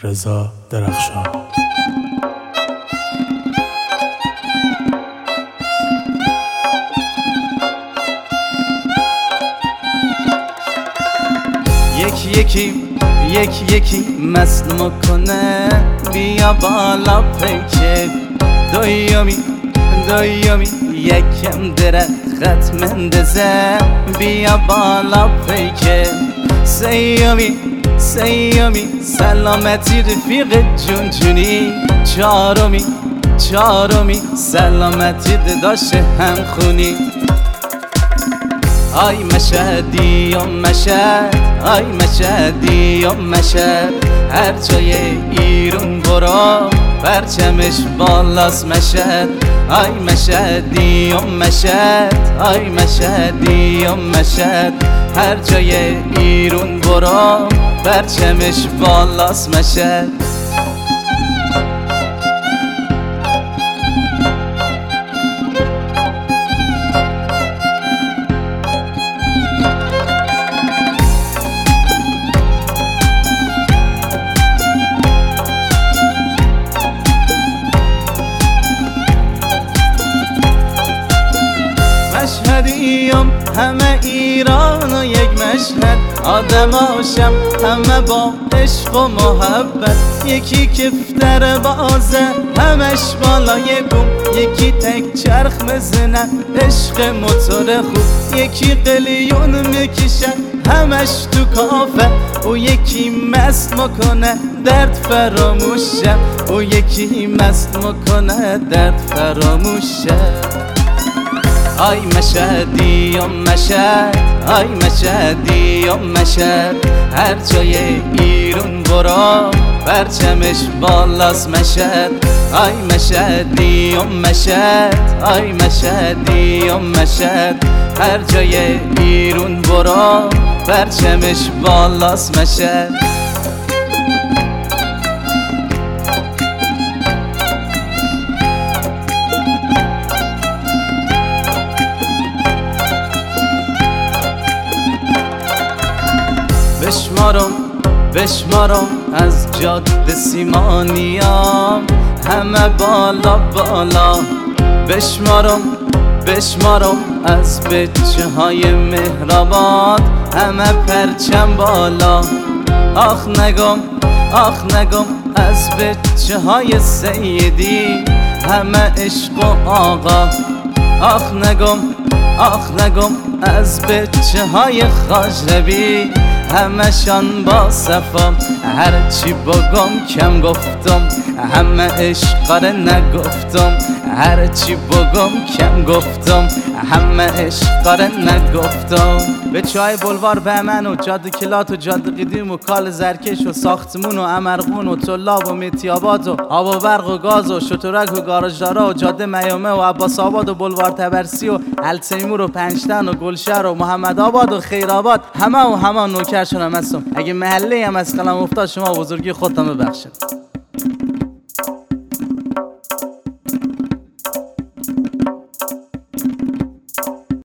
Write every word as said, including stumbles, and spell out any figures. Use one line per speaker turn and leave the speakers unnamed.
رضا درخشان.
یکی یکی یکی یکی مست میکنه بیا بالا پیکه دویامی دویامی یکم درخت مندزه بیا بالا پیکه سیامی سیامی سلامتی رفیق جون جونی چهارمی چهارمی سلامتی داداش هم خونی آی مشهدی و مشهد آی مشهدی و مشهد هر جای ایرون برو پرچمش بالاست مشهد آی مشهدی و مشهد آی مشهدی و مشهد هر جای ایرون برو پرچمش بالاست مشهد مشهدیم همه ایران و یک مشهد آدماشم همه با عشق و محبت یکی کفتر بازه همش بالای بوم یکی تک چرخ مزنه عشق موتور خوب یکی قلیون میکشه همش تو کافه او یکی مست مکنه درد فراموشه او یکی مست مکنه درد فراموشه آی مشهدی و مشهد آی مشهدی و مشهد هر جای ایرون برو پرچمش بالاست مشهد آی مشهدی و مشهد آی مشهدی و مشهد هر جای ایرون برو پرچمش بالاست مشهد بشمارم بشمارم از جاده سیمانیام همه بالا بالا بشمارم بشمارم از بچه های مهرآباد همه پرچم بالا آخ نگم آخ نگم از بچه های سیدی همه عشق و آقا آخ نگم آخ نگم از بچه های خاجربی همشان با صفا هرچی بگم کم گفتم همه عشقاره نگفتم هرچی بگم کم گفتم همه عشقاره نگفتم به چای بلوار بهمن و جاده کلات و جاده قدیم و کال زرکش و ساختمون و امرغون و طلاب و میتیاباد و آب و برق و گاز و شترک و گاراژدارا و جاده میامه و عباس آباد و بلوار تبرسی و التیمور و پنجتن و گلشهر و محمد آباد و خیرآباد همه و همه نوکر شدم هستم اگه محله هم از قلم افتاد شما بزرگی خودتان ببخشید.